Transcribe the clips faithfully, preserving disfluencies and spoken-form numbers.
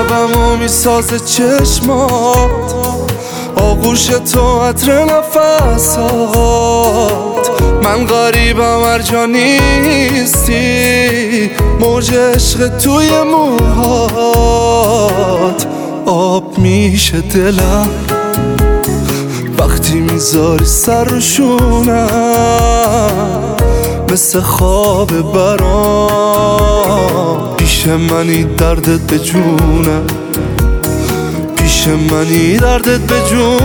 لبمو میسازه چشمات، آغوش تو عطر نفسات. من غریبم هر جا نیستی، موج عشق توی موهات. آب میشه دلم وقتی میذاری سر رو شونم، مثل خواب برام. پیش منی دردت به جونم، پیش منی دردت به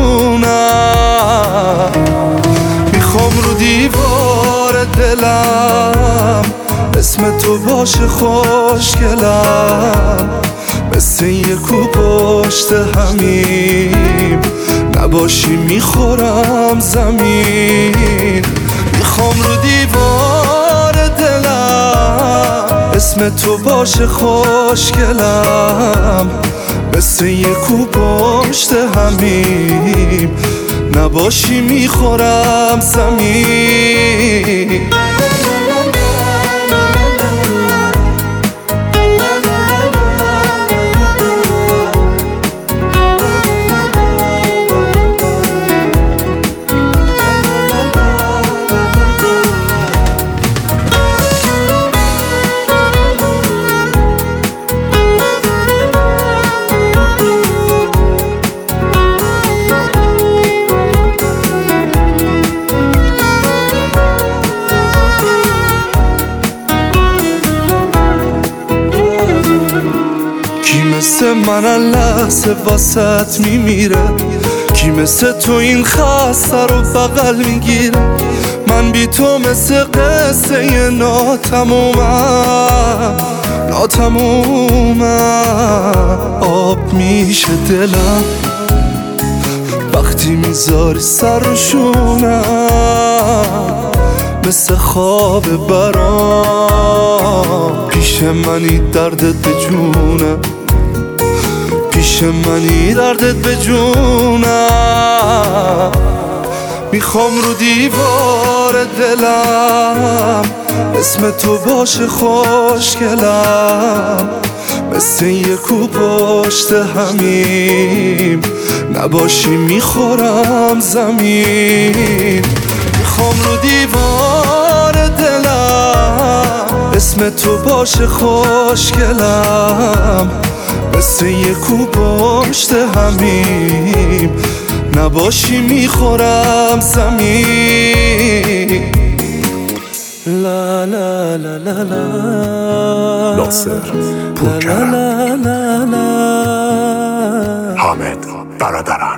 جونم. میخوام رو دیوار دلم اسم تو باشه خوشگلم، مثل یه کو پشت همیم نباشی میخورم زمین. میخوام رو دیوار دلم اسم تو باشه خوشگلم، مثل یه کو پشت همیم نباشی میخورم زمین. کی مثل من لحظه واسط میمیره، کی مثل تو این خسته رو بغل میگیره. من بی تو مثل قصه ناتمومم ناتمومم. آب میشه دلم وقتی میذاری سر رو شونم، مثل خواب برام. پیش منی دردت به جونم، پیش منی دردت به جونم. میخوام رو دیوار دلم اسم تو باشه خوشگلم، مثل یه کو پشت همیم نباشی میخورم زمین. میخوام رو دیوار دلم اسم تو باشه خوشگلم، مثل یه کو پشت همیم نباشی میخورم زمین. لا لا لا لا لا ناصر پورکرم، حامد برادران.